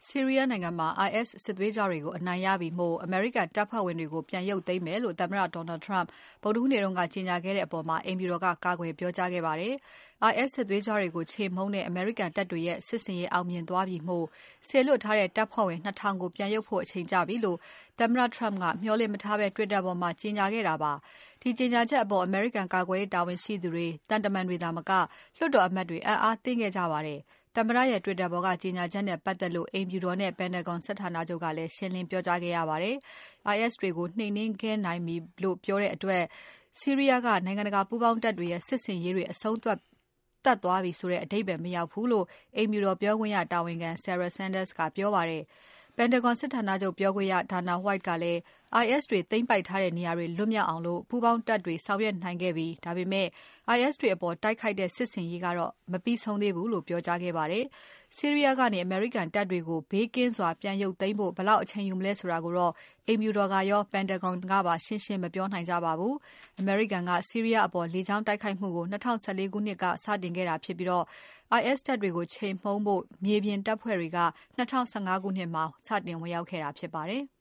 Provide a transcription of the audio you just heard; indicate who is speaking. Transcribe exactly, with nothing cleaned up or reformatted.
Speaker 1: ဆီးရီးယားနိုင်ငံမှာ I S စစ်သွေးကြွတွေကိုအနိုင်ရပြီမို့ အမေရိကန်တပ်ဖွဲ့ဝင်တွေကို ပြန်ရုပ်သိမ်းမယ်လို့ သမ္မတ Donald Trump ဗုဒ္ဓဟူးနေ့က ကြေညာခဲ့တဲ့အပေါ် အိမ်ဖြူတော်က ကာကွယ်ပြောကြားခဲ့ပါတယ်။ I S စစ်သွေးကြွတွေကို ချေမှုန်းတဲ့ အမေရိကန်တပ်တွေရဲ့ စစ်ဆင်ရေးအောင်မြင်သွားပြီမို့ စေလွှတ်ထားတဲ့တပ်ဖွဲ့ဝင် ၂ ထောင်ကို ပြန်ရုပ်ဖို့ အချိန်ကျပြီလို့ သမ္မတ Trump ကမျှော်လင့်မထားဘဲ Twitter ပေါ်မှာ ကြေညာခဲ့တာပါ။ ဒီကြေညာချက်အပေါ် အမေရိကန်ကာကွယ်ရေးတာဝန်ရှိသူတွေ၊ သံတမန်တွေသာမက လွှတ်တော်အမတ်တွေ အံ့အားသင့်ခဲ့ကြပါတယ်။ သမ္မတရဲ့ Twitter ပေါ်က ကြေညာချက်နဲ့ပတ်သက်လို့ အိမ်ဖြူတော်နဲ့ Pentagon စစ်ဌာနချုပ်ကလည်း ရှင်းလင်းပြောကြားခဲ့ရပါတယ်။ I S တွေကို နှိမ်နှင်းခဲ့နိုင်ပြီလို့ ပြောတဲ့အတွက် ဆီးရီးယားက နိုင်ငံတကာပူးပေါင်းတပ်တွေရဲ့ စစ်ဆင်ရေးတွေ အဆုံးသတ်သွားပြီဆိုတဲ့ အဓိပ္ပါယ်မရောက်ဘူးလို့ အိမ်ဖြူတော်ပြောခွင့်ရတာဝန်ခံ Sarah Sanders ကပြောပါတယ်။ Pentagon စစ်ဌာနချုပ်ပြောခွင့်ရ Dana White ကလည်း I S တွေသိမ်းပိုက်ထားတဲ့နေရာတွေ လွတ်မြောက်အောင် ပူးပေါင်းတပ်တွေ ဆောင်ရွက်နိုင်ခဲ့ပြီ။ ဒါပေမဲ့ I S တွေအပေါ် တိုက်ခိုက်တဲ့ စစ်ဆင်ရေးကတော့ မပြီးဆုံးသေးဘူးလို့ ပြောကြားခဲ့ပါတယ်။ ဆီးရီးယားကနေ အမေရိကန်တပ်တွေကို ဘေးကင်းစွာ ပြန်ရုပ်သိမ်းဖို့ ဘယ်လောက်အချိန်ယူမလဲဆိုတာကိုတော့ အိမ်ဖြူတော်ကရော Pentagon ကပါ ရှင်းရှင်းမပြောနိုင်ကြပါဘူး။ အမေရိကန်က ဆီးရီးယားအပေါ် လေကြောင်းတိုက်ခိုက်မှုကို ၂၀၁၄ ခုနှစ်က စတင်ခဲ့တာဖြစ်ပြီး I S တပ်တွေကို ချေမှုန်းဖို့ မြေပြင်တပ်ဖွဲ့တွေက ၂၀၁၅ ခုနှစ်မှာ စတင်ဝင်ရောက်ခဲ့တာဖြစ်ပါတယ်။